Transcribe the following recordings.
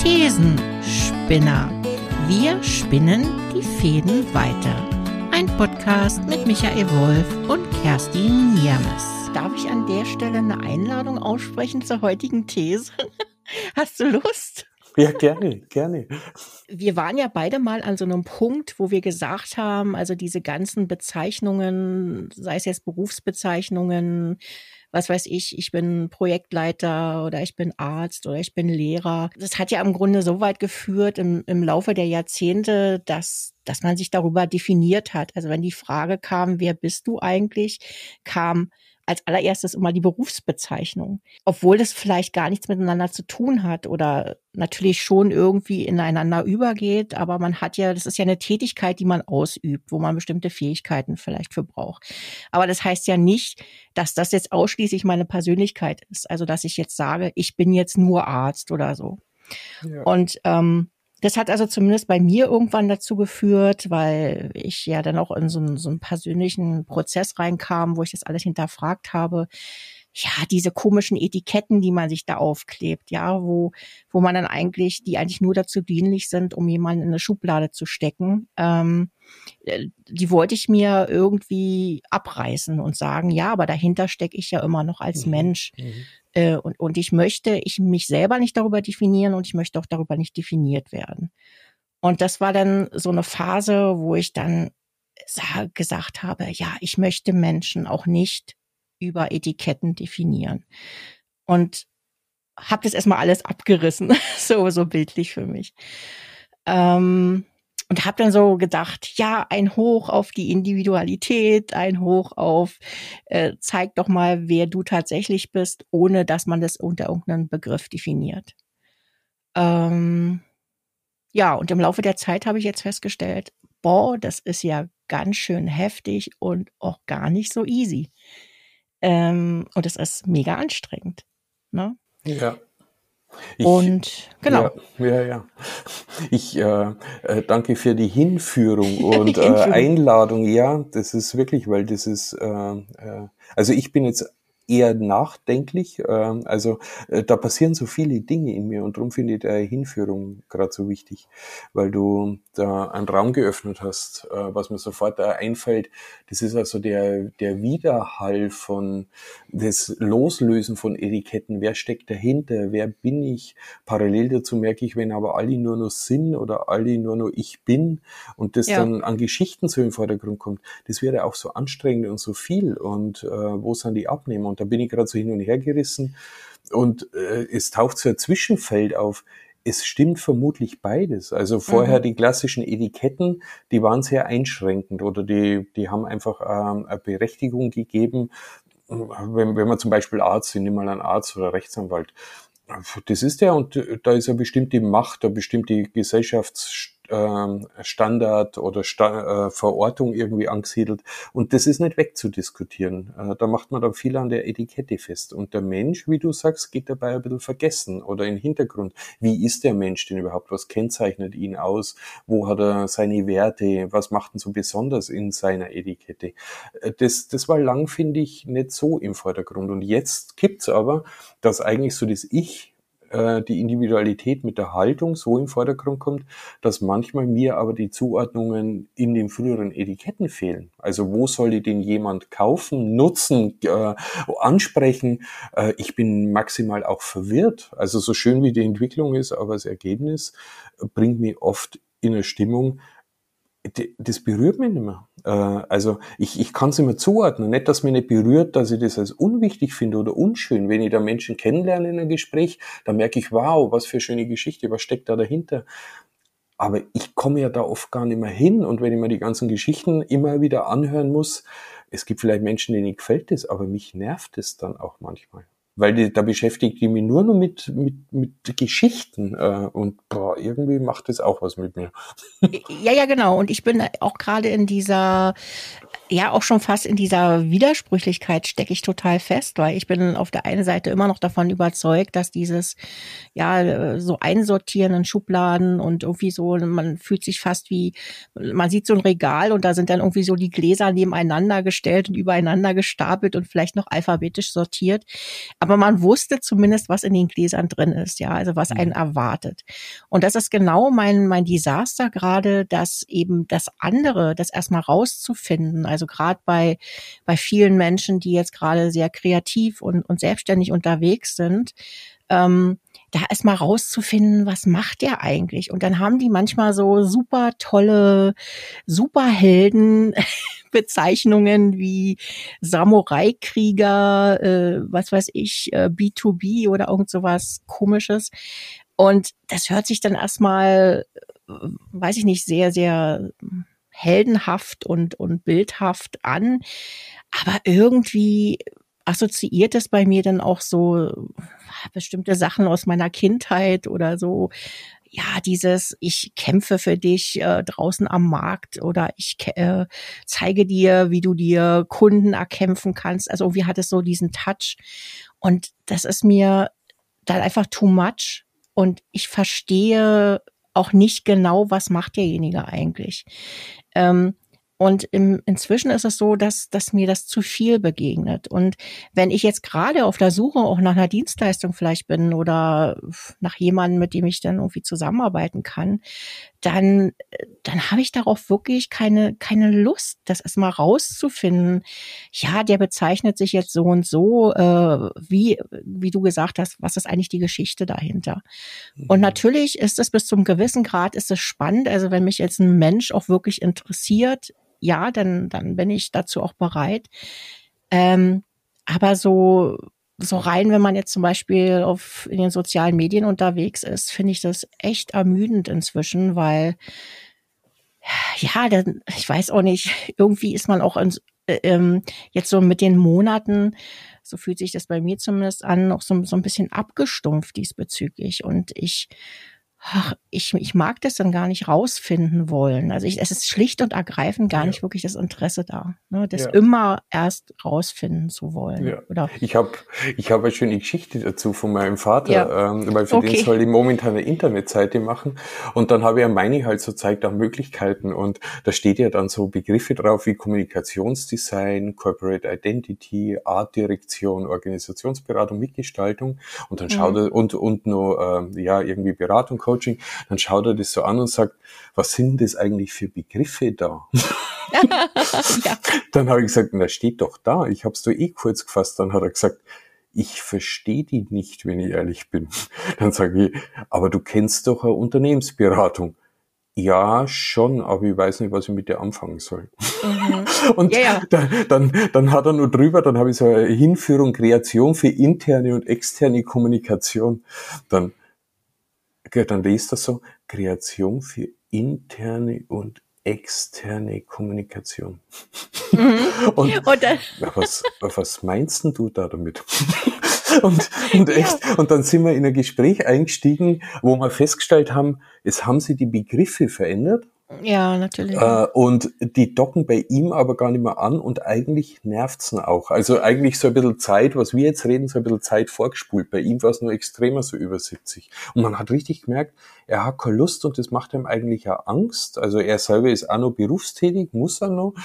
Thesenspinner. Wir spinnen die Fäden weiter. Ein Podcast mit Michael Wolf und Kerstin Niermes. Darf ich an der Stelle eine Einladung aussprechen zur heutigen These? Hast du Lust? Ja, gerne. Wir waren ja beide mal an so einem Punkt, wo wir gesagt haben, also diese ganzen Bezeichnungen, sei es jetzt Berufsbezeichnungen, was weiß ich bin Projektleiter oder ich bin Arzt oder ich bin Lehrer. Das hat ja im Grunde so weit geführt im Laufe der Jahrzehnte, dass man sich darüber definiert hat. Also wenn die Frage kam, wer bist du eigentlich, kam als allererstes immer die Berufsbezeichnung. Obwohl das vielleicht gar nichts miteinander zu tun hat oder natürlich schon irgendwie ineinander übergeht, aber man hat ja, das ist ja eine Tätigkeit, die man ausübt, wo man bestimmte Fähigkeiten vielleicht für braucht. Aber das heißt ja nicht, dass das jetzt ausschließlich meine Persönlichkeit ist. Also dass ich jetzt sage, ich bin jetzt nur Arzt oder so. Ja. Und das hat also zumindest bei mir irgendwann dazu geführt, weil ich ja dann auch in so einen persönlichen Prozess reinkam, wo ich das alles hinterfragt habe. Ja, diese komischen Etiketten, die man sich da aufklebt, ja, wo man dann die eigentlich nur dazu dienlich sind, um jemanden in eine Schublade zu stecken, die wollte ich mir irgendwie abreißen und sagen, ja, aber dahinter stecke ich ja immer noch als Mensch. Und ich möchte mich selber nicht darüber definieren und ich möchte auch darüber nicht definiert werden. Und das war dann so eine Phase, wo ich dann gesagt habe, ja, ich möchte Menschen auch nicht über Etiketten definieren. Und habe das erstmal alles abgerissen, so bildlich für mich. Und habe dann so gedacht, ja, ein Hoch auf die Individualität, ein Hoch auf, zeig doch mal, wer du tatsächlich bist, ohne dass man das unter irgendeinem Begriff definiert. Ja, und im Laufe der Zeit habe ich jetzt festgestellt, das ist ja ganz schön heftig und auch gar nicht so easy. Und es ist mega anstrengend. Ne? Ja. Genau. Ja. Ich danke für die Hinführung und Einladung. Ja, das ist wirklich, weil das ist, also ich bin jetzt eher nachdenklich, da passieren so viele Dinge in mir und darum finde ich die Hinführung gerade so wichtig, weil du da einen Raum geöffnet hast, was mir sofort da einfällt, das ist also der Widerhall von das Loslösen von Etiketten, wer steckt dahinter, wer bin ich, parallel dazu merke ich, wenn aber alle nur noch sind oder alle nur noch ich bin und das dann an Geschichten so im Vordergrund kommt, das wäre auch so anstrengend und so viel und wo sind die Abnehmer? Und da bin ich gerade so hin und her gerissen und es taucht so ein Zwischenfeld auf. Es stimmt vermutlich beides. Also vorher die klassischen Etiketten, die waren sehr einschränkend oder die haben einfach eine Berechtigung gegeben. Wenn man zum Beispiel Arzt ist, nimm mal einen Arzt oder Rechtsanwalt. Das ist der und da ist eine bestimmte Macht, eine bestimmte Gesellschaftsstandard oder Verortung irgendwie angesiedelt. Und das ist nicht wegzudiskutieren. Da macht man dann viel an der Etikette fest. Und der Mensch, wie du sagst, geht dabei ein bisschen vergessen oder in den Hintergrund. Wie ist der Mensch denn überhaupt? Was kennzeichnet ihn aus? Wo hat er seine Werte? Was macht ihn so besonders in seiner Etikette? Das war lang, finde ich, nicht so im Vordergrund. Und jetzt kippt's aber, dass eigentlich so das Ich, die Individualität mit der Haltung so im Vordergrund kommt, dass manchmal mir aber die Zuordnungen in den früheren Etiketten fehlen. Also wo soll ich den jemand kaufen, nutzen, ansprechen? Ich bin maximal auch verwirrt. Also so schön wie die Entwicklung ist, aber das Ergebnis bringt mich oft in eine Stimmung, das berührt mich nicht mehr. Also ich kann es immer zuordnen. Nicht, dass mich nicht berührt, dass ich das als unwichtig finde oder unschön. Wenn ich da Menschen kennenlerne in einem Gespräch, dann merke ich, wow, was für eine schöne Geschichte, was steckt da dahinter? Aber ich komme ja da oft gar nicht mehr hin. Und wenn ich mir die ganzen Geschichten immer wieder anhören muss, es gibt vielleicht Menschen, denen gefällt das, aber mich nervt es dann auch manchmal. Weil da beschäftigt die mich nur noch mit Geschichten und irgendwie macht das auch was mit mir. Ja, genau. Und ich bin auch gerade in dieser ja auch schon fast in dieser Widersprüchlichkeit stecke ich total fest, weil ich bin auf der einen Seite immer noch davon überzeugt, dass dieses, ja, so einsortieren in Schubladen und irgendwie so, man fühlt sich fast wie, man sieht so ein Regal und da sind dann irgendwie so die Gläser nebeneinander gestellt und übereinander gestapelt und vielleicht noch alphabetisch sortiert. Aber man wusste zumindest, was in den Gläsern drin ist, ja, also was einen erwartet. Und das ist genau mein Desaster gerade, dass eben das andere, das erstmal rauszufinden, also gerade bei vielen Menschen, die jetzt gerade sehr kreativ und selbstständig unterwegs sind, da erstmal rauszufinden, was macht der eigentlich? Und dann haben die manchmal so super tolle Superhelden Bezeichnungen wie Samurai-Krieger, was weiß ich, B2B oder irgend sowas Komisches. Und das hört sich dann erstmal, weiß ich nicht, sehr, sehr heldenhaft und bildhaft an. Aber irgendwie assoziiert es bei mir dann auch so bestimmte Sachen aus meiner Kindheit oder so. Ja, dieses, ich kämpfe für dich draußen am Markt oder ich zeige dir, wie du dir Kunden erkämpfen kannst. Also irgendwie hat es so diesen Touch. Und das ist mir dann einfach too much. Und ich verstehe auch nicht genau, was macht derjenige eigentlich. Ähm, und inzwischen ist es so, dass mir das zu viel begegnet. Und wenn ich jetzt gerade auf der Suche auch nach einer Dienstleistung vielleicht bin oder nach jemandem, mit dem ich dann irgendwie zusammenarbeiten kann, dann habe ich darauf wirklich keine Lust, das erstmal rauszufinden. Ja, der bezeichnet sich jetzt so und so, wie du gesagt hast, was ist eigentlich die Geschichte dahinter? Und natürlich ist es bis zum gewissen Grad ist es spannend. Also wenn mich jetzt ein Mensch auch wirklich interessiert, ja, dann bin ich dazu auch bereit. Aber so rein, wenn man jetzt zum Beispiel in den sozialen Medien unterwegs ist, finde ich das echt ermüdend inzwischen, weil ja, dann, ich weiß auch nicht, irgendwie ist man auch jetzt so mit den Monaten, so fühlt sich das bei mir zumindest an, noch so ein bisschen abgestumpft diesbezüglich. Und ich mag das dann gar nicht rausfinden wollen. Also es ist schlicht und ergreifend gar Ja. nicht wirklich das Interesse da, ne, das Ja. immer erst rausfinden zu wollen. Ja. Oder Ich hab eine schöne Geschichte dazu von meinem Vater, ja, weil für den okay. soll ich momentan eine Internetseite machen. Und dann habe ich ja meine halt so zeigt auch Möglichkeiten. Und da steht ja dann so Begriffe drauf wie Kommunikationsdesign, Corporate Identity, Artdirektion, Organisationsberatung, Mitgestaltung. Und dann schaut er, und noch ja irgendwie Beratung, Coaching. Dann schaut er das so an und sagt, was sind das eigentlich für Begriffe da? Ja. Dann habe ich gesagt, na steht doch da, ich habe es doch eh kurz gefasst. Dann hat er gesagt, ich verstehe die nicht, wenn ich ehrlich bin. Dann sage ich, aber du kennst doch eine Unternehmensberatung. Ja, schon, aber ich weiß nicht, was ich mit der anfangen soll. Und Ja. dann hat er nur drüber, dann habe ich so eine Hinführung, Kreation für interne und externe Kommunikation. Dann lest das so, Kreation für interne und externe Kommunikation. Und dann, was meinst denn du da damit? Und echt, und dann sind wir in ein Gespräch eingestiegen, wo wir festgestellt haben, es haben sich die Begriffe verändert. ja, natürlich. Und die docken bei ihm aber gar nicht mehr an und eigentlich nervt's ihn auch. Also eigentlich so ein bisschen Zeit, was wir jetzt reden, so ein bisschen Zeit vorgespult. Bei ihm war es nur extremer, so über 70. Und man hat richtig gemerkt, er hat keine Lust und das macht ihm eigentlich auch Angst. Also er selber ist auch noch berufstätig, muss er noch.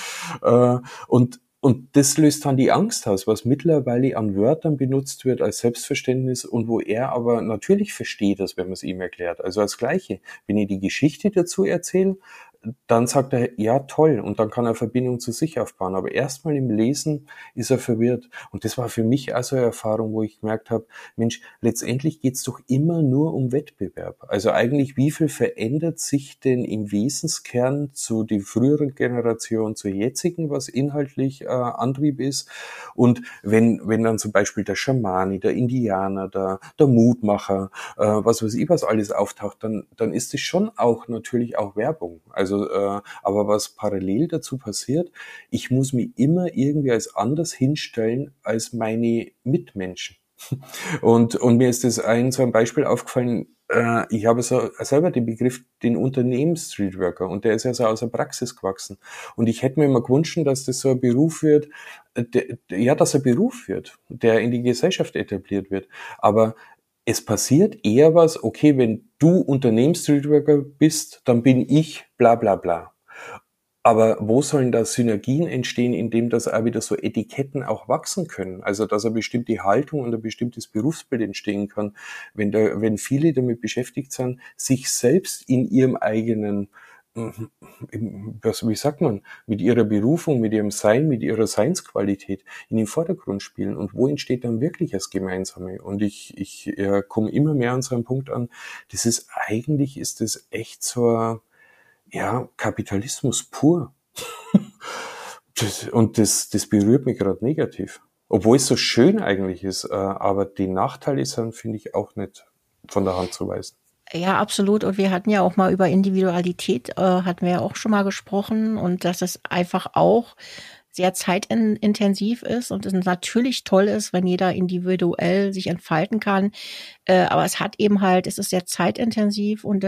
Und das löst dann die Angst aus, was mittlerweile an Wörtern benutzt wird als Selbstverständnis und wo er aber natürlich versteht das, wenn man es ihm erklärt. Also als Gleiche. Wenn ich die Geschichte dazu erzähle, dann sagt er, ja toll, und dann kann er Verbindung zu sich aufbauen. Aber erstmal im Lesen ist er verwirrt. Und das war für mich auch so eine Erfahrung, wo ich gemerkt habe, Mensch, letztendlich geht's doch immer nur um Wettbewerb. Also eigentlich, wie viel verändert sich denn im Wesenskern zu die früheren Generationen zur jetzigen, was inhaltlich Antrieb ist? Und wenn dann zum Beispiel der Schamani, der Indianer, der Mutmacher, was weiß ich, was alles auftaucht, dann ist es schon auch natürlich auch Werbung. Also, aber was parallel dazu passiert, ich muss mich immer irgendwie als anders hinstellen als meine Mitmenschen. Und mir ist das so ein Beispiel aufgefallen, ich habe so selber den Begriff, den Unternehmens-Streetworker, und der ist ja so aus der Praxis gewachsen. Und ich hätte mir immer gewünscht, dass das so ein Beruf wird, dass ein Beruf wird, der in die Gesellschaft etabliert wird. Aber es passiert eher was, okay, wenn du Unternehmens-Streetworker bist, dann bin ich bla bla bla. Aber wo sollen da Synergien entstehen, indem das auch wieder so Etiketten auch wachsen können? Also, dass eine bestimmte Haltung und ein bestimmtes Berufsbild entstehen kann, wenn viele damit beschäftigt sind, sich selbst in ihrem eigenen, wie sagt man, mit ihrer Berufung, mit ihrem Sein, mit ihrer Seinsqualität in den Vordergrund spielen. Und wo entsteht dann wirklich das Gemeinsame? Und ich komme immer mehr an so einen Punkt an, eigentlich ist das echt so, ja, Kapitalismus pur. Das berührt mich gerade negativ. Obwohl es so schön eigentlich ist, aber die Nachteile sind, finde ich, auch nicht von der Hand zu weisen. Ja, absolut. Und wir hatten ja auch mal über Individualität, hatten wir ja auch schon mal gesprochen, und dass es einfach auch sehr zeitintensiv ist und es natürlich toll ist, wenn jeder individuell sich entfalten kann. Aber es ist sehr zeitintensiv, und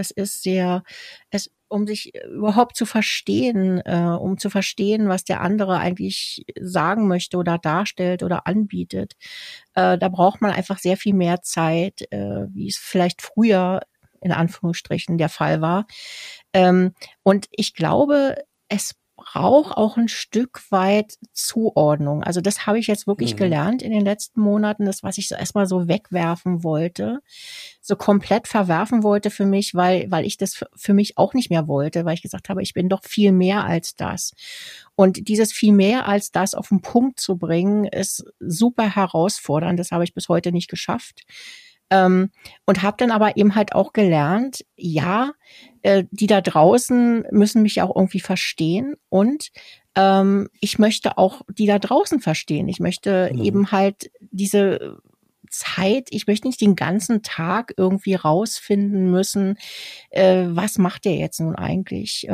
um sich überhaupt zu verstehen, um zu verstehen, was der andere eigentlich sagen möchte oder darstellt oder anbietet, da braucht man einfach sehr viel mehr Zeit, wie es vielleicht früher in Anführungsstrichen der Fall war. Und ich glaube, es braucht auch ein Stück weit Zuordnung. Also das habe ich jetzt wirklich gelernt in den letzten Monaten, das, was ich so erstmal so wegwerfen wollte, so komplett verwerfen wollte für mich, weil ich das für mich auch nicht mehr wollte, weil ich gesagt habe, ich bin doch viel mehr als das. Und dieses viel mehr als das auf den Punkt zu bringen, ist super herausfordernd. Das habe ich bis heute nicht geschafft. Und habe dann aber eben halt auch gelernt, ja, die da draußen müssen mich ja auch irgendwie verstehen, und ich möchte auch die da draußen verstehen. Ich möchte eben halt diese Zeit, ich möchte nicht den ganzen Tag irgendwie rausfinden müssen, was macht der jetzt nun eigentlich?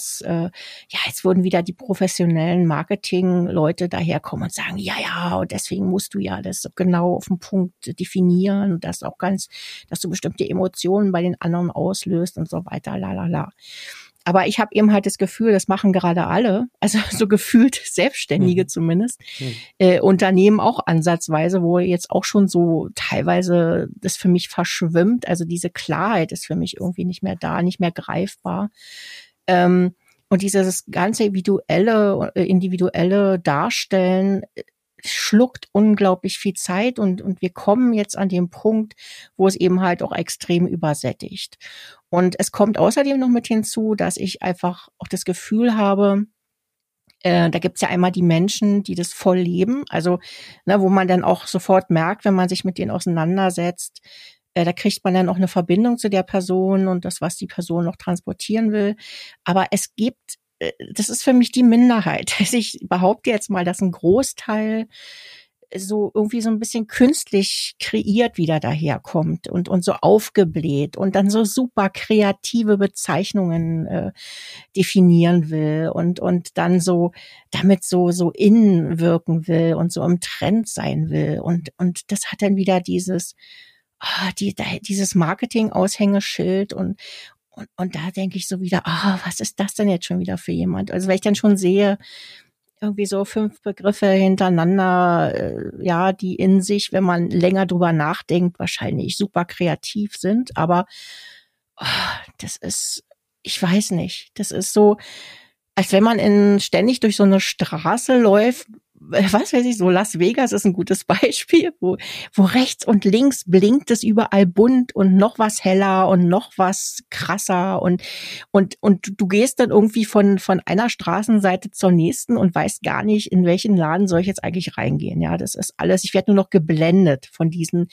Jetzt würden wieder die professionellen Marketing-Leute daherkommen und sagen, ja, und deswegen musst du ja das genau auf den Punkt definieren und dass du bestimmte Emotionen bei den anderen auslöst und so weiter, la. Aber ich habe eben halt das Gefühl, das machen gerade alle, also so gefühlt Selbstständige zumindest, Unternehmen auch ansatzweise, wo jetzt auch schon so teilweise das für mich verschwimmt. Also diese Klarheit ist für mich irgendwie nicht mehr da, nicht mehr greifbar. Und dieses ganze individuelle Darstellen schluckt unglaublich viel Zeit, und wir kommen jetzt an den Punkt, wo es eben halt auch extrem übersättigt. Und es kommt außerdem noch mit hinzu, dass ich einfach auch das Gefühl habe, da gibt's ja einmal die Menschen, die das voll leben, also wo man dann auch sofort merkt, wenn man sich mit denen auseinandersetzt, da kriegt man dann auch eine Verbindung zu der Person und das, was die Person noch transportieren will. Aber das ist für mich die Minderheit. Also ich behaupte jetzt mal, dass ein Großteil so irgendwie so ein bisschen künstlich kreiert wieder daherkommt und so aufgebläht und dann so super kreative Bezeichnungen definieren will und dann so damit so innen wirken will und so im Trend sein will, und das hat dann wieder dieses Marketing-Aushängeschild, und da denke ich so wieder, was ist das denn jetzt schon wieder für jemand? Also weil ich dann schon sehe, irgendwie so 5 Begriffe hintereinander, die in sich, wenn man länger drüber nachdenkt, wahrscheinlich super kreativ sind. Aber ich weiß nicht, das ist so, als wenn man ständig durch so eine Straße läuft, was weiß ich, so Las Vegas ist ein gutes Beispiel, wo rechts und links blinkt es überall bunt und noch was heller und noch was krasser, und du gehst dann irgendwie von einer Straßenseite zur nächsten und weißt gar nicht, in welchen Laden soll ich jetzt eigentlich reingehen. Ja, das ist alles, ich werde nur noch geblendet von diesem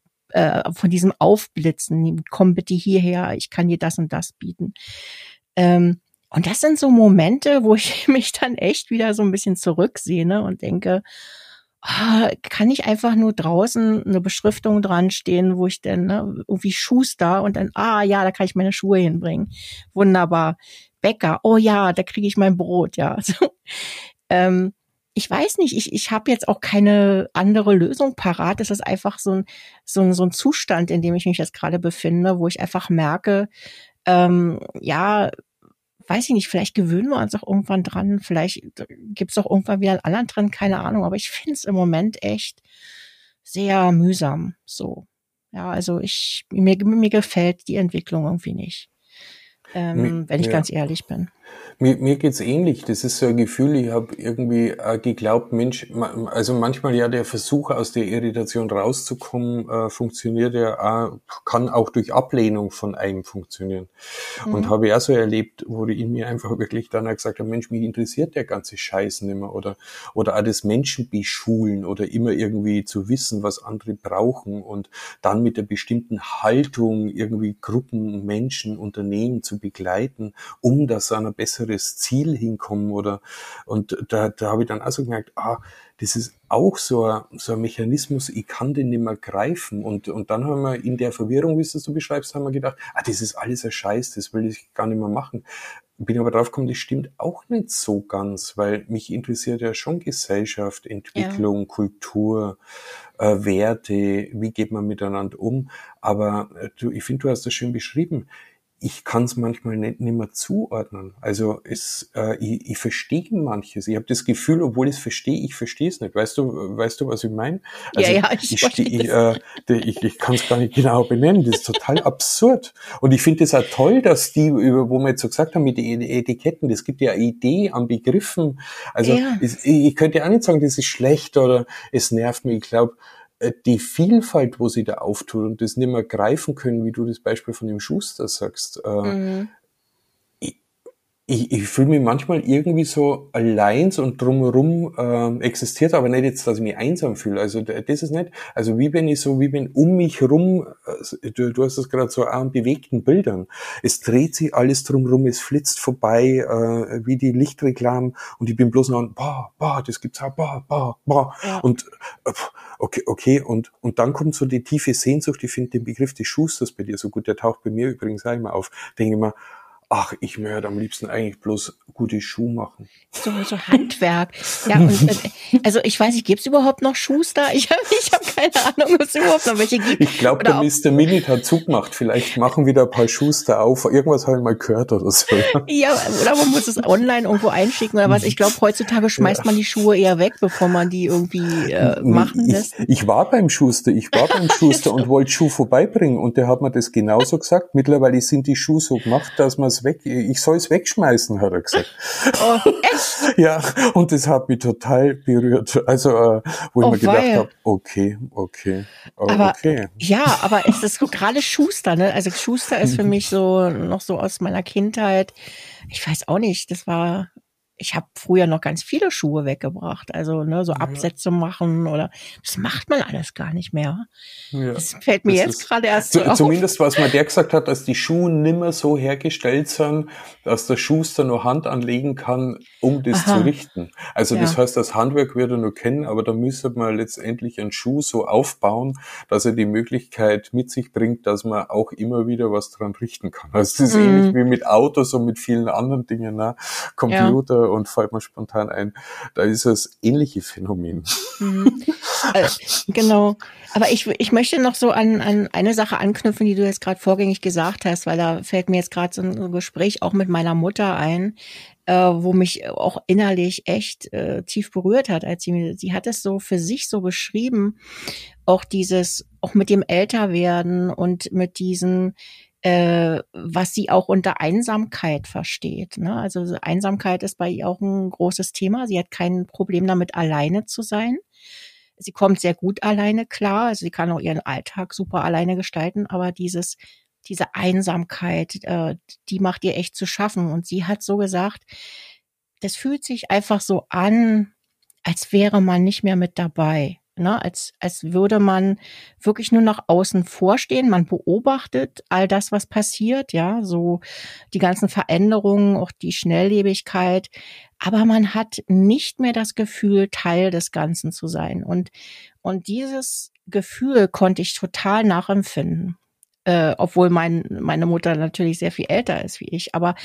Aufblitzen. Komm bitte hierher, ich kann dir das und das bieten. Und das sind so Momente, wo ich mich dann echt wieder so ein bisschen zurücksehne und denke, kann ich einfach nur draußen eine Beschriftung dran stehen, wo ich dann irgendwie Schuster und dann, da kann ich meine Schuhe hinbringen. Wunderbar. Bäcker, oh ja, da kriege ich mein Brot, ja. So, ich weiß nicht, ich habe jetzt auch keine andere Lösung parat. Es ist einfach so ein Zustand, in dem ich mich jetzt gerade befinde, wo ich einfach merke, ja, weiß ich nicht, vielleicht gewöhnen wir uns auch irgendwann dran, vielleicht gibt's auch irgendwann wieder einen anderen Trend, keine Ahnung, aber ich finde es im Moment echt sehr mühsam, so. Ja, also mir gefällt die Entwicklung irgendwie nicht, wenn ich Ja. ganz ehrlich bin. Mir geht's ähnlich. Das ist so ein Gefühl, ich habe irgendwie geglaubt, Mensch, also manchmal ja der Versuch aus der Irritation rauszukommen, funktioniert ja auch, kann auch durch Ablehnung von einem funktionieren. Und Mhm. habe ich auch so erlebt, wo ich in mir einfach wirklich dann auch gesagt habe, Mensch, mich interessiert der ganze Scheiß nicht mehr oder auch das Menschenbeschulen oder immer irgendwie zu wissen, was andere brauchen und dann mit der bestimmten Haltung irgendwie Gruppen, Menschen, Unternehmen zu begleiten, um das an ein besseres Ziel hinkommen und da habe ich dann auch so gemerkt, das ist auch so ein Mechanismus, ich kann den nicht mehr greifen und dann haben wir in der Verwirrung, wie du es so beschreibst, haben wir gedacht, das ist alles ein Scheiß, das will ich gar nicht mehr machen. Bin aber drauf gekommen, das stimmt auch nicht so ganz, weil mich interessiert ja schon Gesellschaft, Ja. Entwicklung, Kultur, Werte, wie geht man miteinander um, aber ich finde, du hast das schön beschrieben. Ich kann es manchmal nicht mehr zuordnen. Also ich verstehe manches. Ich habe das Gefühl, obwohl ich verstehe es nicht. Weißt du, was ich meine? Ja, Also ja, ich verstehe das. ich kann es gar nicht genau benennen. Das ist total absurd. Und ich finde es auch toll, dass wo wir jetzt so gesagt haben, mit den Etiketten, das gibt ja eine Idee an Begriffen. Also Ja. ich könnte auch nicht sagen, das ist schlecht oder es nervt mich. Ich glaube, die Vielfalt, wo sie da auftut und das nicht mehr greifen können, wie du das Beispiel von dem Schuster sagst, Mhm. ich fühle mich manchmal irgendwie so allein und drumherum existiert, aber nicht jetzt, dass ich mich einsam fühle. Also das ist nicht, also wie wenn um mich rum, du hast es gerade so an bewegten Bildern, es dreht sich alles drumherum, es flitzt vorbei, wie die Lichtreklamen und ich bin bloß noch an, das gibt's auch, Ja. und okay, und dann kommt so die tiefe Sehnsucht, ich finde den Begriff des Schusters bei dir so gut, der taucht bei mir übrigens auch immer auf, denke ich mir, ich möchte am liebsten eigentlich bloß gute Schuhe machen. So Handwerk. Ja, und also ich weiß nicht, gibt's überhaupt noch Schuster? Ich hab keine Ahnung, ob es überhaupt noch welche gibt. Ich glaube, der Oder ob, Mr. Minute hat zugemacht. Vielleicht machen wieder ein paar Schuster auf. Irgendwas habe ich mal gehört oder so. ja, oder man muss es online irgendwo einschicken oder was. Ich glaube, heutzutage schmeißt man die Schuhe eher weg, bevor man die irgendwie machen lässt. Ich war beim Schuster Also, und wollte Schuh vorbeibringen und der hat mir das genauso gesagt. Mittlerweile sind die Schuhe so gemacht, dass man ich soll es wegschmeißen, hat er gesagt. oh, echt? Ja, und das hat mich total berührt. Also, wo ich Oh, mir gedacht weil. habe, okay, Aber okay. ja, aber es ist gerade Schuster, ne? Also Schuster ist für mich so noch so aus meiner Kindheit. Ich weiß auch nicht, ich habe früher noch ganz viele Schuhe weggebracht. Also, ne, so Ja, Absätze machen oder das macht man alles gar nicht mehr. ja. Das fällt mir Das jetzt ist gerade erst so auf. zumindest, was mir der gesagt hat, dass die Schuhe nimmer so hergestellt sind, dass der Schuster nur Hand anlegen kann, um das zu Aha, richten. Also das ja. heißt, das Handwerk wird er nur kennen, aber da müsste man letztendlich einen Schuh so aufbauen, dass er die Möglichkeit mit sich bringt, dass man auch immer wieder was dran richten kann. Also das ist ähnlich Mm, wie mit Autos und mit vielen anderen Dingen, ne? ja. Computer und fällt mir spontan ein, da ist das ähnliche Phänomen. Mhm. Äh, genau. Aber ich möchte noch so an eine Sache anknüpfen, die du jetzt gerade vorgängig gesagt hast, weil da fällt mir jetzt gerade so ein Gespräch auch mit meiner Mutter ein, wo mich auch innerlich echt tief berührt hat, als sie hat es so für sich so beschrieben, auch mit dem Älterwerden und mit diesen was sie auch unter Einsamkeit versteht. Ne? Also Einsamkeit ist bei ihr auch ein großes Thema. Sie hat kein Problem damit, alleine zu sein. Sie kommt sehr gut alleine klar. Also sie kann auch ihren Alltag super alleine gestalten, aber diese Einsamkeit, die macht ihr echt zu schaffen. Und sie hat so gesagt, das fühlt sich einfach so an, als wäre man nicht mehr mit dabei. Ne, als würde man wirklich nur nach außen vorstehen. Man beobachtet all das, was passiert, ja, so die ganzen Veränderungen, auch die Schnelllebigkeit. Aber man hat nicht mehr das Gefühl, Teil des Ganzen zu sein. Und dieses Gefühl konnte ich total nachempfinden. Obwohl meine Mutter natürlich sehr viel älter ist wie ich. Aber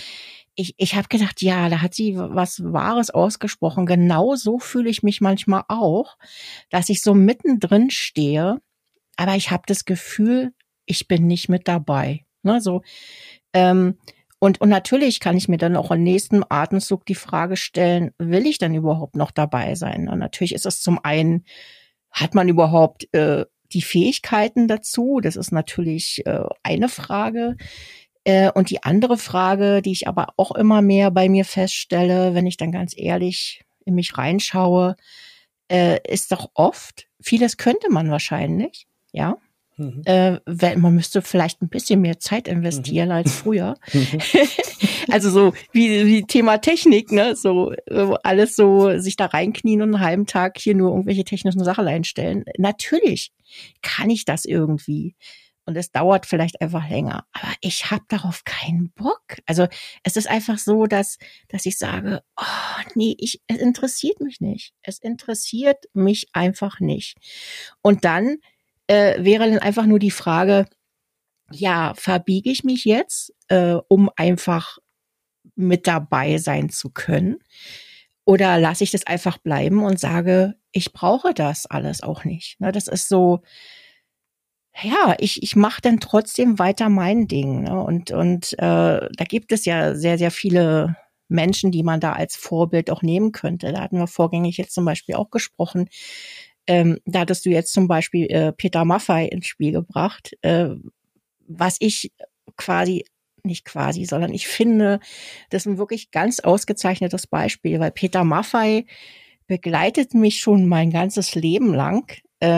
ich habe gedacht, ja, da hat sie was Wahres ausgesprochen. Genau so fühle ich mich manchmal auch, dass ich so mittendrin stehe, aber ich habe das Gefühl, ich bin nicht mit dabei. Ne, so, ähm, und natürlich kann ich mir dann auch im nächsten Atemzug die Frage stellen, will ich denn überhaupt noch dabei sein? Und natürlich ist es zum einen, hat man überhaupt die Fähigkeiten dazu? Das ist natürlich eine Frage. Und die andere Frage, die ich aber auch immer mehr bei mir feststelle, wenn ich dann ganz ehrlich in mich reinschaue, ist doch oft, vieles könnte man wahrscheinlich, ja. Mhm. Man müsste vielleicht ein bisschen mehr Zeit investieren als früher. Mhm. Also so wie Thema Technik, ne? So alles so sich da reinknien und einen halben Tag hier nur irgendwelche technischen Sachen einstellen. Natürlich kann ich das irgendwie. Und es dauert vielleicht einfach länger. Aber ich habe darauf keinen Bock. Also es ist einfach so, dass ich sage, oh nee, es interessiert mich nicht. Es interessiert mich einfach nicht. Und dann wäre dann einfach nur die Frage, ja, verbiege ich mich jetzt, um einfach mit dabei sein zu können? Oder lasse ich das einfach bleiben und sage, ich brauche das alles auch nicht. Ne, das ist so, ja, ich mache dann trotzdem weiter mein Ding. Ne? Und da gibt es ja sehr, sehr viele Menschen, die man da als Vorbild auch nehmen könnte. Da hatten wir vorgängig jetzt zum Beispiel auch gesprochen. Da hattest du jetzt zum Beispiel Peter Maffay ins Spiel gebracht, was ich quasi, nicht quasi, sondern ich finde, das ist ein wirklich ganz ausgezeichnetes Beispiel, weil Peter Maffay begleitet mich schon mein ganzes Leben lang.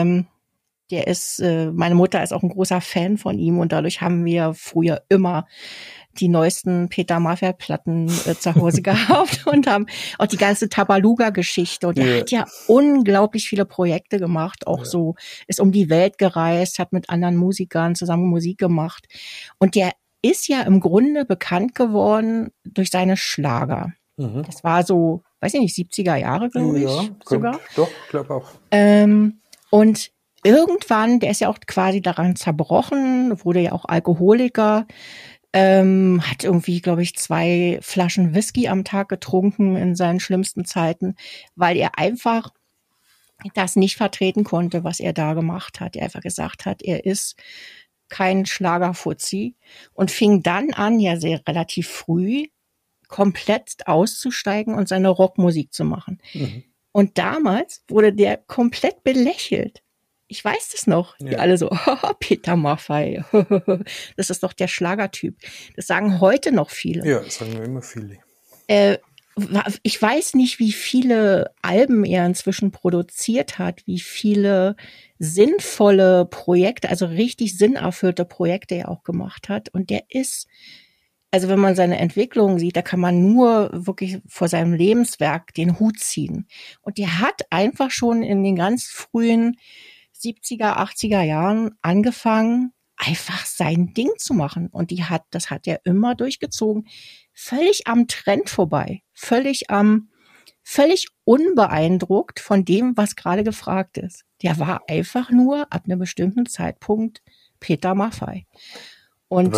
Meine Mutter ist auch ein großer Fan von ihm und dadurch haben wir früher immer die neuesten Peter Maffay-Platten zu Hause gehabt und haben auch die ganze Tabaluga-Geschichte. Und er hat ja unglaublich viele Projekte gemacht, auch so, ist um die Welt gereist, hat mit anderen Musikern zusammen Musik gemacht. Und der ist ja im Grunde bekannt geworden durch seine Schlager. Mhm. Das war so, weiß ich nicht, 70er Jahre, glaube ich, sogar. Doch, glaube auch. Und irgendwann, der ist ja auch quasi daran zerbrochen, wurde ja auch Alkoholiker, hat irgendwie, glaube ich, 2 Flaschen Whisky am Tag getrunken in seinen schlimmsten Zeiten, weil er einfach das nicht vertreten konnte, was er da gemacht hat. Er einfach gesagt hat, er ist kein Schlagerfuzzi und fing dann an, ja sehr relativ früh, komplett auszusteigen und seine Rockmusik zu machen. Mhm. Und damals wurde der komplett belächelt. Ich weiß das noch. Die alle so, Peter Maffay, das ist doch der Schlagertyp. Das sagen heute noch viele. Ja, das sagen immer viele. Ich weiß nicht, wie viele Alben er inzwischen produziert hat, wie viele sinnvolle Projekte, also richtig sinnerfüllte Projekte er auch gemacht hat. Und der ist, also wenn man seine Entwicklung sieht, da kann man nur wirklich vor seinem Lebenswerk den Hut ziehen. Und der hat einfach schon in den ganz frühen 70er, 80er Jahren angefangen, einfach sein Ding zu machen. Und das hat er immer durchgezogen. Völlig am Trend vorbei. Völlig unbeeindruckt von dem, was gerade gefragt ist. Der war einfach nur ab einem bestimmten Zeitpunkt Peter Maffay. Und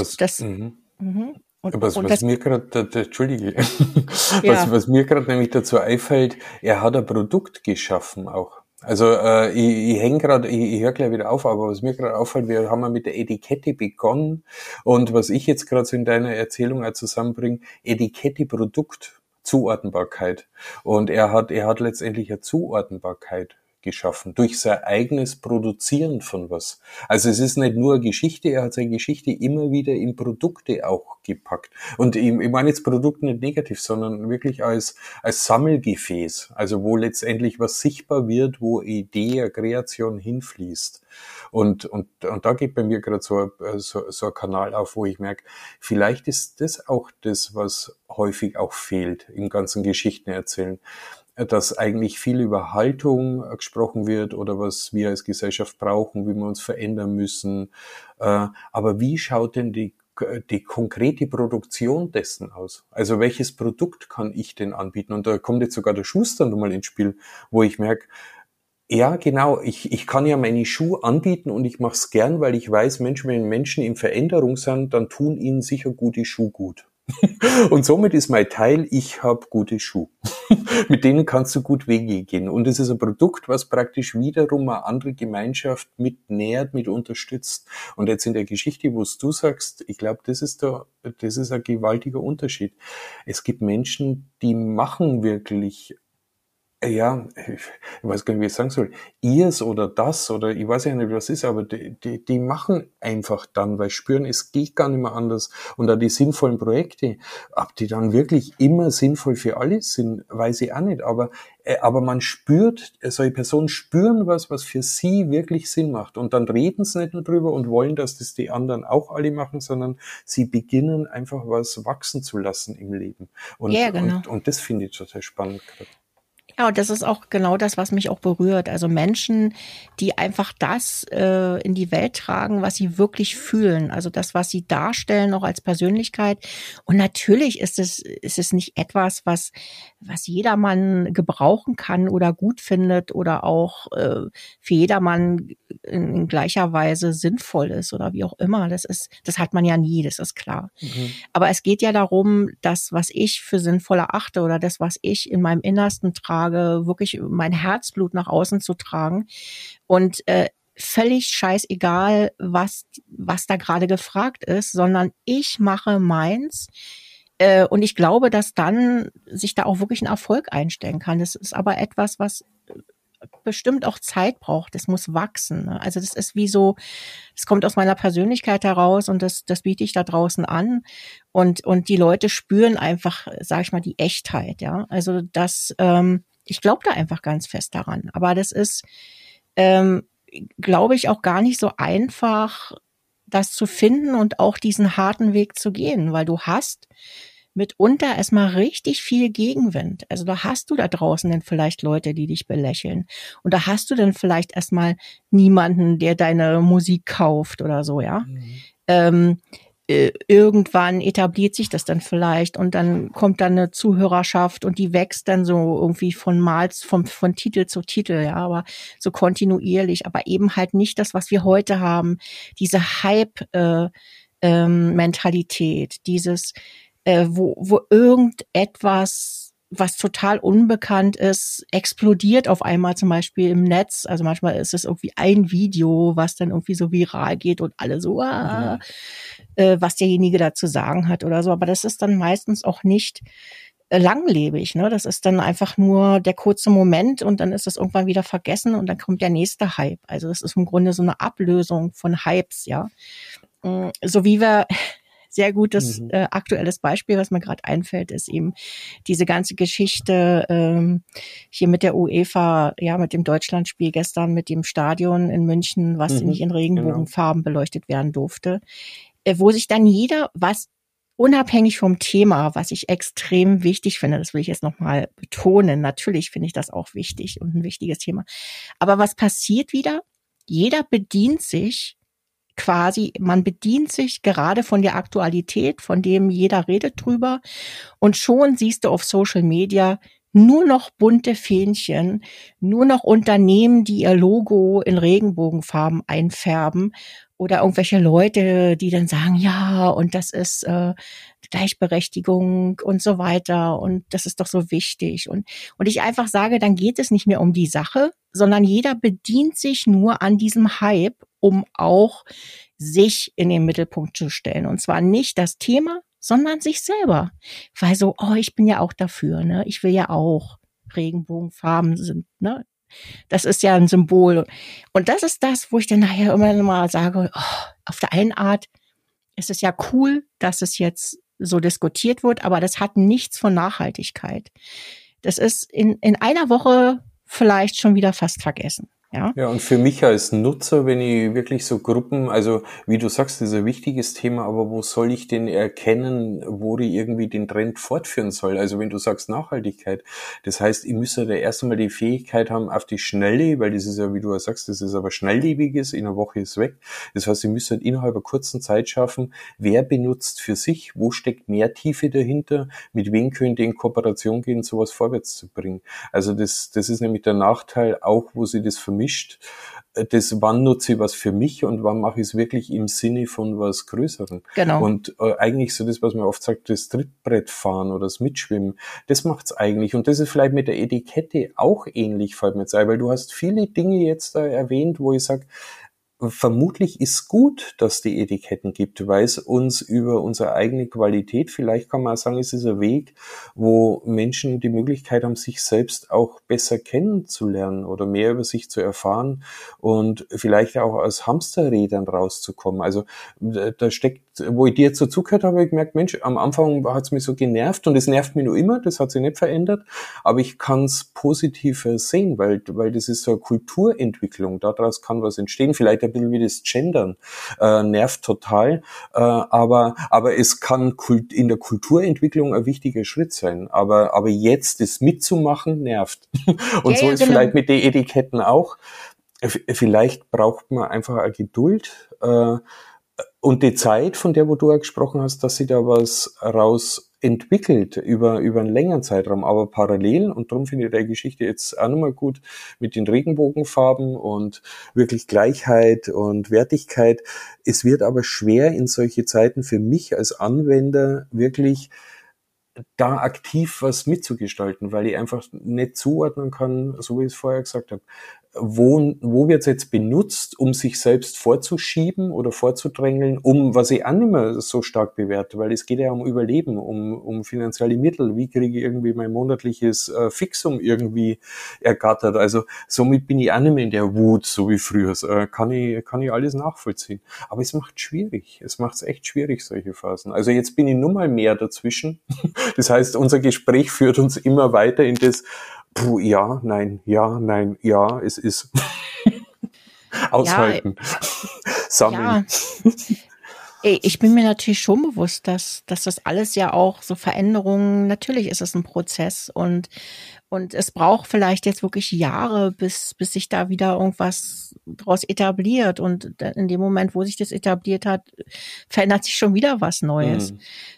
was mir gerade, Entschuldige, was mir gerade nämlich dazu einfällt, er hat ein Produkt geschaffen auch. Also ich höre gleich wieder auf, aber was mir gerade auffällt, wir haben ja mit der Etikette begonnen und was ich jetzt gerade so in deiner Erzählung auch zusammenbringe, Etikette, Produkt, Zuordnbarkeit. Und er hat letztendlich eine Zuordnbarkeit geschaffen, durch sein eigenes Produzieren von was. Also es ist nicht nur eine Geschichte, er hat seine Geschichte immer wieder in Produkte auch gepackt. Und ich meine jetzt Produkt nicht negativ, sondern wirklich als Sammelgefäß, also wo letztendlich was sichtbar wird, wo Idee, Kreation hinfließt. Und da geht bei mir gerade so ein Kanal auf, wo ich merke, vielleicht ist das auch das, was häufig auch fehlt im ganzen Geschichten erzählen, dass eigentlich viel über Haltung gesprochen wird oder was wir als Gesellschaft brauchen, wie wir uns verändern müssen. Aber wie schaut denn die konkrete Produktion dessen aus? Also welches Produkt kann ich denn anbieten? Und da kommt jetzt sogar der Schuster nochmal ins Spiel, wo ich merke, ja, genau, ich kann ja meine Schuhe anbieten und ich mache es gern, weil ich weiß, Menschen, wenn Menschen in Veränderung sind, dann tun ihnen sicher gute Schuhe gut. Und somit ist mein Teil, ich habe gute Schuhe. Mit denen kannst du gut Wege gehen. Und es ist ein Produkt, was praktisch wiederum eine andere Gemeinschaft mit nährt, mit unterstützt. Und jetzt in der Geschichte, wo du sagst, ich glaube, das ist ein gewaltiger Unterschied. Es gibt Menschen, die machen wirklich, ja, ich weiß gar nicht, wie ich sagen soll, ihrs oder das oder ich weiß ja nicht, was ist, aber die machen einfach dann, weil spüren, es geht gar nicht mehr anders. Und auch die sinnvollen Projekte, ob die dann wirklich immer sinnvoll für alle sind, weiß ich auch nicht. Aber man spürt, solche Personen spüren was für sie wirklich Sinn macht. Und dann reden sie nicht nur drüber und wollen, dass das die anderen auch alle machen, sondern sie beginnen einfach was wachsen zu lassen im Leben. Ja, genau. Und das finde ich total spannend gerade. Ja, und das ist auch genau das, was mich auch berührt. Also Menschen, die einfach das in die Welt tragen, was sie wirklich fühlen. Also das, was sie darstellen, auch als Persönlichkeit. Und natürlich ist es nicht etwas, was jedermann gebrauchen kann oder gut findet oder auch für jedermann in gleicher Weise sinnvoll ist oder wie auch immer. Das hat man ja nie, das ist klar. Aber es geht ja darum, das, was ich für sinnvoll erachte oder das, was ich in meinem Innersten trage, wirklich mein Herzblut nach außen zu tragen und völlig scheißegal, was da gerade gefragt ist, sondern ich mache meins. Und ich glaube, dass dann sich da auch wirklich ein Erfolg einstellen kann. Das ist aber etwas, was bestimmt auch Zeit braucht. Das muss wachsen. Ne? Also das ist wie so, es kommt aus meiner Persönlichkeit heraus und das biete ich da draußen an. Und die Leute spüren einfach, sag ich mal, die Echtheit. Ja, also ich glaube da einfach ganz fest daran. Aber das ist, glaube ich, auch gar nicht so einfach, das zu finden und auch diesen harten Weg zu gehen, weil du hast mitunter erstmal richtig viel Gegenwind. Also da hast du da draußen dann vielleicht Leute, die dich belächeln. Und da hast du dann vielleicht erstmal niemanden, der deine Musik kauft oder so, ja. Irgendwann etabliert sich das dann vielleicht und dann kommt dann eine Zuhörerschaft und die wächst dann so irgendwie von Titel zu Titel, ja, aber so kontinuierlich, aber eben halt nicht das, was wir heute haben, diese Hype-Mentalität, dieses wo irgendetwas, was total unbekannt ist, explodiert auf einmal zum Beispiel im Netz. Also manchmal ist es irgendwie ein Video, was dann irgendwie so viral geht und alle so, was derjenige da zu sagen hat oder so. Aber das ist dann meistens auch nicht langlebig, ne? Das ist dann einfach nur der kurze Moment und dann ist es irgendwann wieder vergessen und dann kommt der nächste Hype. Also das ist im Grunde so eine Ablösung von Hypes, ja. So wie wir sehr gutes aktuelles Beispiel, was mir gerade einfällt, ist eben diese ganze Geschichte hier mit der UEFA, ja, mit dem Deutschlandspiel gestern, mit dem Stadion in München, was nicht in Regenbogenfarben beleuchtet werden durfte, wo sich dann jeder, was unabhängig vom Thema, was ich extrem wichtig finde, das will ich jetzt nochmal betonen, natürlich finde ich das auch wichtig und ein wichtiges Thema. Aber was passiert wieder? Jeder bedient sich man bedient sich gerade von der Aktualität, von dem jeder redet drüber und schon siehst du auf Social Media nur noch bunte Fähnchen, nur noch Unternehmen, die ihr Logo in Regenbogenfarben einfärben oder irgendwelche Leute, die dann sagen, ja, und das ist Gleichberechtigung und so weiter und das ist doch so wichtig und ich einfach sage, dann geht es nicht mehr um die Sache, sondern jeder bedient sich nur an diesem Hype, um auch sich in den Mittelpunkt zu stellen. Und zwar nicht das Thema, sondern sich selber. Weil so, ich bin ja auch dafür, ne? Ich will ja auch Regenbogenfarben sind, ne? Das ist ja ein Symbol. Und das ist das, wo ich dann nachher immer mal sage, auf der einen Art ist es ja cool, dass es jetzt so diskutiert wird, aber das hat nichts von Nachhaltigkeit. Das ist in einer Woche vielleicht schon wieder fast vergessen. Ja, und für mich als Nutzer, wenn ich wirklich so Gruppen, also wie du sagst, das ist ein wichtiges Thema, aber wo soll ich denn erkennen, wo ich irgendwie den Trend fortführen soll? Also wenn du sagst Nachhaltigkeit, das heißt, ich müsste da erst einmal die Fähigkeit haben auf die Schnelle, weil das ist ja, wie du ja sagst, das ist aber schnelllebiges, in einer Woche ist weg. Das heißt, ich müsste halt innerhalb einer kurzen Zeit schaffen, wer benutzt für sich, wo steckt mehr Tiefe dahinter, mit wem könnte in Kooperation gehen, sowas vorwärts zu bringen. Also das ist nämlich der Nachteil auch, wo sie das vermitteln, vermischt. Das, wann nutze ich was für mich und wann mache ich es wirklich im Sinne von was Größerem. Genau. Und eigentlich so das, was man oft sagt, das Trittbrettfahren oder das Mitschwimmen, das macht's eigentlich. Und das ist vielleicht mit der Etikette auch ähnlich, fällt mir jetzt ein, weil du hast viele Dinge jetzt da erwähnt, wo ich sage, vermutlich ist gut, dass die Etiketten gibt, weil es uns über unsere eigene Qualität, vielleicht kann man auch sagen, es ist ein Weg, wo Menschen die Möglichkeit haben, sich selbst auch besser kennenzulernen oder mehr über sich zu erfahren und vielleicht auch aus Hamsterrädern rauszukommen. Also da steckt, wo ich dir jetzt so zugehört habe, habe ich gemerkt, Mensch, am Anfang hat es mich so genervt und es nervt mich noch immer, das hat sich nicht verändert, aber ich kann es positiver sehen, weil das ist so eine Kulturentwicklung, daraus kann was entstehen, vielleicht ein bisschen wie das Gendern, nervt total, aber es kann in der Kulturentwicklung ein wichtiger Schritt sein, aber jetzt das mitzumachen, nervt. Und Ja, so ja, ist genau. vielleicht mit den Etiketten auch, vielleicht braucht man einfach eine Geduld, und die Zeit, von der wo du ja gesprochen hast, dass sich da was raus entwickelt über einen längeren Zeitraum, aber parallel, und darum finde ich die Geschichte jetzt auch nochmal gut mit den Regenbogenfarben und wirklich Gleichheit und Wertigkeit. Es wird aber schwer in solche Zeiten für mich als Anwender wirklich da aktiv was mitzugestalten, weil ich einfach nicht zuordnen kann, so wie ich es vorher gesagt habe, wo wird es jetzt benutzt, um sich selbst vorzuschieben oder vorzudrängeln, was ich auch nicht mehr so stark bewerte, weil es geht ja um Überleben, um finanzielle Mittel, wie kriege ich irgendwie mein monatliches Fixum irgendwie ergattert, also somit bin ich auch nicht mehr in der Wut, so wie früher, kann ich alles nachvollziehen, aber es macht es echt schwierig, solche Phasen, also jetzt bin ich nur mal mehr dazwischen, das heißt, unser Gespräch führt uns immer weiter in das ja, nein, ja, es ist aushalten, sammeln. Ja. Ich bin mir natürlich schon bewusst, dass das alles ja auch so Veränderungen, natürlich ist es ein Prozess und es braucht vielleicht jetzt wirklich Jahre, bis sich da wieder irgendwas draus etabliert und in dem Moment, wo sich das etabliert hat, verändert sich schon wieder was Neues.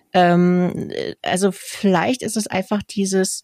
Also vielleicht ist es einfach dieses,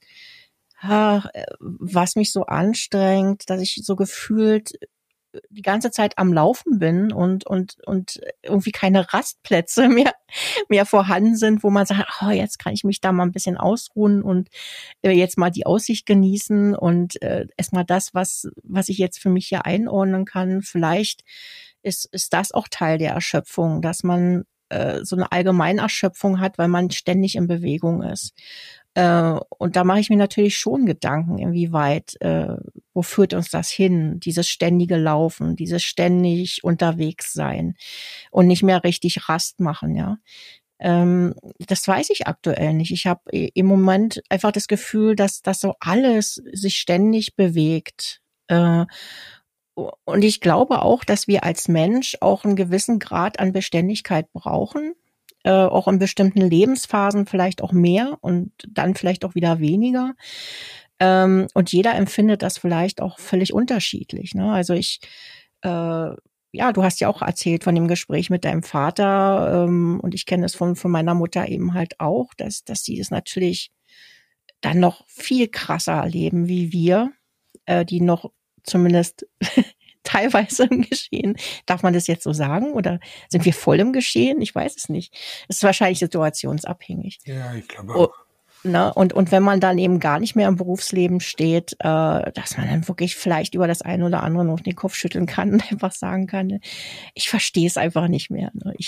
was mich so anstrengt, dass ich so gefühlt die ganze Zeit am Laufen bin und irgendwie keine Rastplätze mehr vorhanden sind, wo man sagt, oh, jetzt kann ich mich da mal ein bisschen ausruhen und jetzt mal die Aussicht genießen und erstmal das, was ich jetzt für mich hier einordnen kann. Vielleicht ist das auch Teil der Erschöpfung, dass man so eine Allgemeinerschöpfung hat, weil man ständig in Bewegung ist. Und da mache ich mir natürlich schon Gedanken, inwieweit, wo führt uns das hin, dieses ständige Laufen, dieses ständig unterwegs sein und nicht mehr richtig Rast machen, ja. Das weiß ich aktuell nicht. Ich habe im Moment einfach das Gefühl, dass so alles sich ständig bewegt. Und ich glaube auch, dass wir als Mensch auch einen gewissen Grad an Beständigkeit brauchen. Auch in bestimmten Lebensphasen vielleicht auch mehr und dann vielleicht auch wieder weniger. Und jeder empfindet das vielleicht auch völlig unterschiedlich. Ne? Also ja, du hast ja auch erzählt von dem Gespräch mit deinem Vater und ich kenne es von meiner Mutter eben halt auch, dass sie es natürlich dann noch viel krasser erleben wie wir, die noch zumindest teilweise im Geschehen. Darf man das jetzt so sagen? Oder sind wir voll im Geschehen? Ich weiß es nicht. Es ist wahrscheinlich situationsabhängig. Ja, ich glaube auch. Und wenn man dann eben gar nicht mehr im Berufsleben steht, dass man dann wirklich vielleicht über das eine oder andere noch den Kopf schütteln kann und einfach sagen kann, ich verstehe es einfach nicht mehr.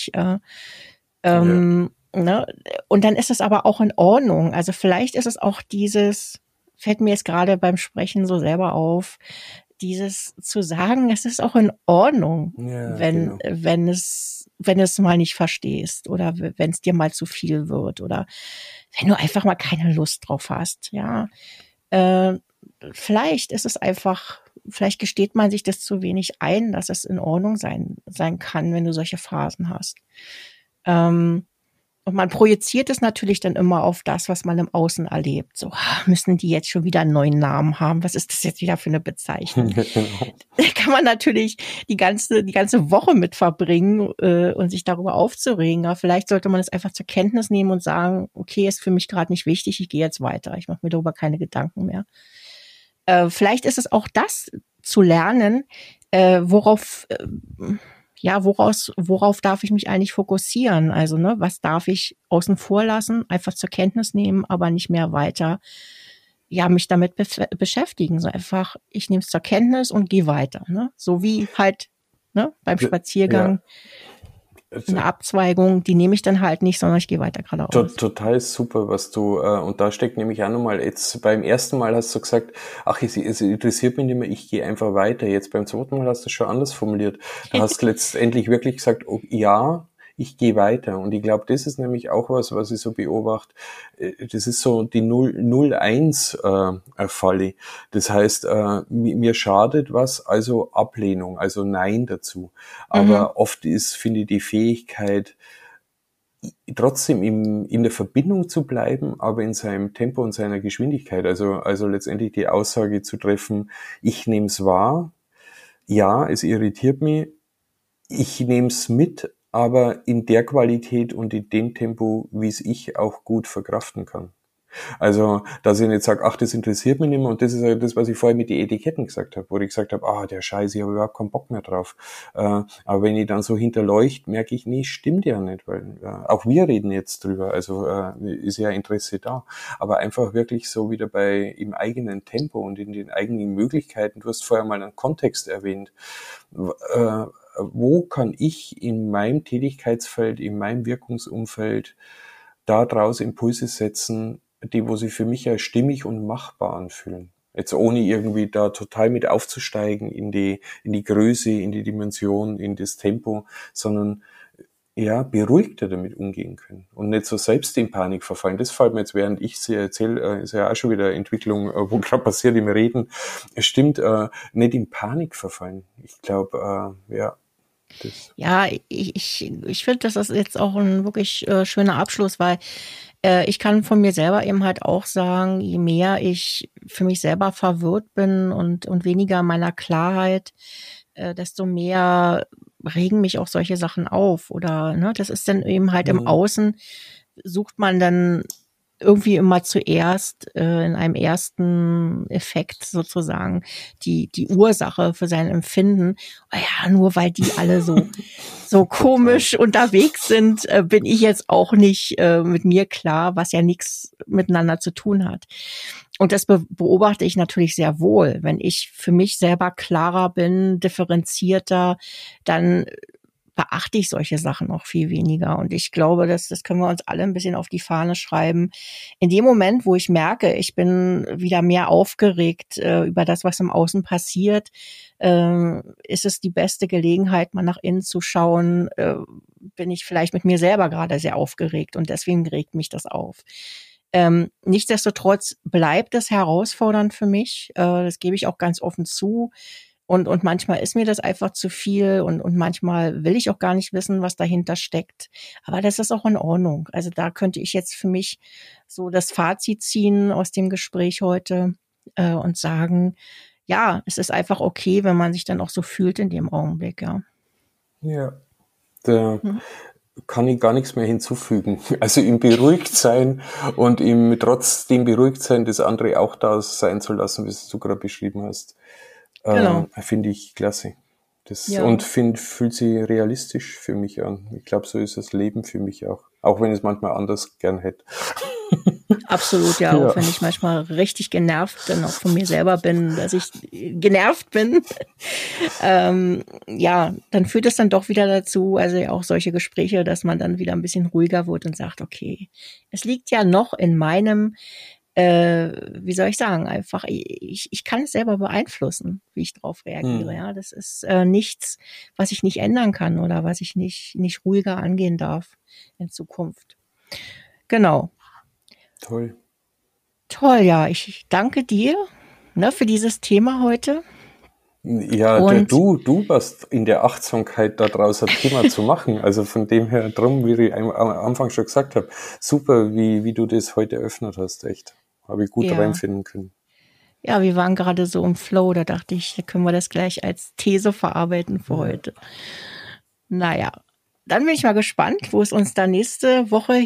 Ne? Und dann ist es aber auch in Ordnung. Also vielleicht ist es auch fällt mir jetzt gerade beim Sprechen so selber auf, dieses zu sagen, es ist auch in Ordnung, Ja, wenn es mal nicht verstehst oder wenn es dir mal zu viel wird oder wenn du einfach mal keine Lust drauf hast, ja. Vielleicht ist es einfach, vielleicht gesteht man sich das zu wenig ein, dass es in Ordnung sein kann, wenn du solche Phasen hast. Und man projiziert es natürlich dann immer auf das, was man im Außen erlebt. So, müssen die jetzt schon wieder einen neuen Namen haben? Was ist das jetzt wieder für eine Bezeichnung? Da kann man natürlich die ganze Woche mit verbringen und sich darüber aufzuregen. Aber vielleicht sollte man es einfach zur Kenntnis nehmen und sagen, okay, ist für mich gerade nicht wichtig, ich gehe jetzt weiter. Ich mache mir darüber keine Gedanken mehr. Vielleicht ist es auch das zu lernen, worauf darf ich mich eigentlich fokussieren? Also, ne, was darf ich außen vor lassen, einfach zur Kenntnis nehmen, aber nicht mehr weiter, ja, mich damit beschäftigen. So einfach, ich nehme es zur Kenntnis und gehe weiter, ne? So wie halt, ne, beim Spaziergang. Ja. Eine Abzweigung, die nehme ich dann halt nicht, sondern ich gehe weiter geradeaus. Total super, was du, und da steckt nämlich auch nochmal, jetzt beim ersten Mal hast du gesagt, ach, es interessiert mich nicht mehr, ich gehe einfach weiter. Jetzt beim zweiten Mal hast du es schon anders formuliert. Da hast du letztendlich wirklich gesagt, oh, ja, ich gehe weiter. Und ich glaube, das ist nämlich auch was ich so beobachte. Das ist so die 0-1-Falle. Das heißt, mir schadet was, also Ablehnung, also Nein dazu. Aber oft ist, finde ich, die Fähigkeit, trotzdem in der Verbindung zu bleiben, aber in seinem Tempo und seiner Geschwindigkeit. Also letztendlich die Aussage zu treffen, ich nehme es wahr, ja, es irritiert mich, ich nehme es mit, aber in der Qualität und in dem Tempo, wie es ich auch gut verkraften kann. Also, dass ich nicht sage, ach, das interessiert mich nicht mehr. Und das ist ja das, was ich vorher mit den Etiketten gesagt habe, wo ich gesagt habe, der Scheiß, ich habe überhaupt keinen Bock mehr drauf. Aber wenn ich dann so hinterleuchte, merke ich, nee, stimmt ja nicht, weil auch wir reden jetzt drüber, also ist ja Interesse da. Aber einfach wirklich so wieder im eigenen Tempo und in den eigenen Möglichkeiten. Du hast vorher mal einen Kontext erwähnt. Wo kann ich in meinem Tätigkeitsfeld, in meinem Wirkungsumfeld daraus Impulse setzen, wo sich für mich ja stimmig und machbar anfühlen. Jetzt ohne irgendwie da total mit aufzusteigen in die Größe, in die Dimension, in das Tempo, sondern ja, beruhigter damit umgehen können und nicht so selbst in Panik verfallen. Das fällt mir jetzt, während ich sie erzähle, ist ja auch schon wieder Entwicklung, wo gerade passiert im Reden. Es stimmt, nicht in Panik verfallen. Ich glaube, Ja, ich finde, das ist jetzt auch ein wirklich schöner Abschluss, weil ich kann von mir selber eben halt auch sagen, je mehr ich für mich selber verwirrt bin und weniger meiner Klarheit, desto mehr regen mich auch solche Sachen auf. Oder ne, das ist dann eben halt im Außen, sucht man dann irgendwie immer zuerst in einem ersten Effekt sozusagen die Ursache für sein Empfinden. Oh ja, nur weil die alle so komisch unterwegs sind, bin ich jetzt auch nicht mit mir klar, was ja nichts miteinander zu tun hat. Und das beobachte ich natürlich sehr wohl. Wenn ich für mich selber klarer bin, differenzierter, dann beachte ich solche Sachen auch viel weniger. Und ich glaube, das können wir uns alle ein bisschen auf die Fahne schreiben. In dem Moment, wo ich merke, ich bin wieder mehr aufgeregt über das, was im Außen passiert, ist es die beste Gelegenheit, mal nach innen zu schauen, bin ich vielleicht mit mir selber gerade sehr aufgeregt und deswegen regt mich das auf. Nichtsdestotrotz bleibt es herausfordernd für mich. Das gebe ich auch ganz offen zu. Und manchmal ist mir das einfach zu viel und manchmal will ich auch gar nicht wissen, was dahinter steckt. Aber das ist auch in Ordnung. Also da könnte ich jetzt für mich so das Fazit ziehen aus dem Gespräch heute und sagen, ja, es ist einfach okay, wenn man sich dann auch so fühlt in dem Augenblick, ja. Ja, da kann ich gar nichts mehr hinzufügen. Also im Beruhigtsein und im trotzdem Beruhigtsein das andere auch da sein zu lassen, wie es du gerade beschrieben hast. Genau. Finde ich klasse. Ja. Und fühlt sich realistisch für mich an. Ich glaube, so ist das Leben für mich auch. Auch wenn ich es manchmal anders gern hätte. Absolut, ja. Auch wenn ich manchmal richtig genervt dann auch von mir selber bin, dass ich genervt bin. Ja, dann führt es dann doch wieder dazu, also ja auch solche Gespräche, dass man dann wieder ein bisschen ruhiger wird und sagt, okay, es liegt ja noch in meinem wie soll ich sagen, einfach, ich kann es selber beeinflussen, wie ich drauf reagiere. Ja, das ist nichts, was ich nicht ändern kann oder was ich nicht ruhiger angehen darf in Zukunft. Genau. Toll. Toll, ja. Ich danke dir für dieses Thema heute. Ja, du warst in der Achtsamkeit da draußen ein Thema zu machen. Also von dem her drum, wie ich am Anfang schon gesagt habe, super, wie du das heute eröffnet hast, echt. Habe ich gut reinfinden können. Ja, wir waren gerade so im Flow, da dachte ich, da können wir das gleich als These verarbeiten für heute. Naja, dann bin ich mal gespannt, wo es uns da nächste Woche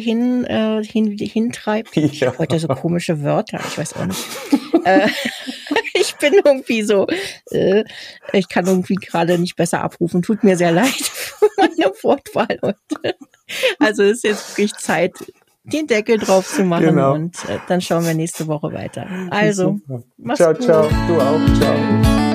hintreibt. Ich habe heute so komische Wörter, ich weiß auch nicht. Ich bin irgendwie so, ich kann irgendwie gerade nicht besser abrufen. Tut mir sehr leid für meine Wortwahl heute. Also ist jetzt wirklich Zeit, den Deckel drauf zu machen, genau. Und dann schauen wir nächste Woche weiter. Also, mach's gut. Ciao, du auch. Ciao.